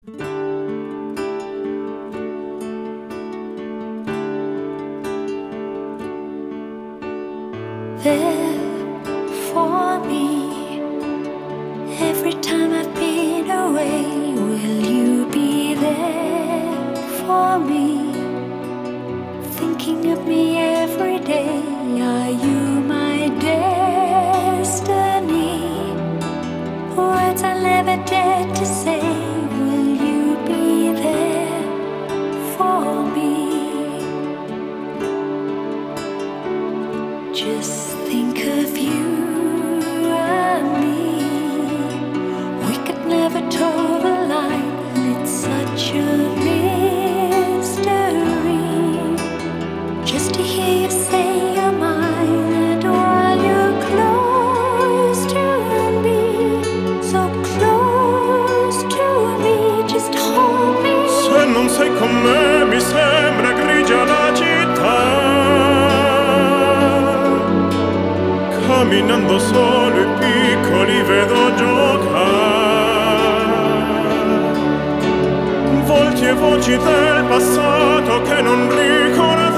There for me every time I've been away. Will you be there for me? Thinking of me every day. Are you my destiny? Words I never dared to say. Will you be there for me? Just think of you and me. We could never toe the line. It's such a mystery. Just to hear you say you're mine, and while you're close to me, so close to me, just hold me. Se non sei con me mi sembra grigia la città. Camminando solo i piccoli vedo giocare. Volti e voci del passato che non riconosco.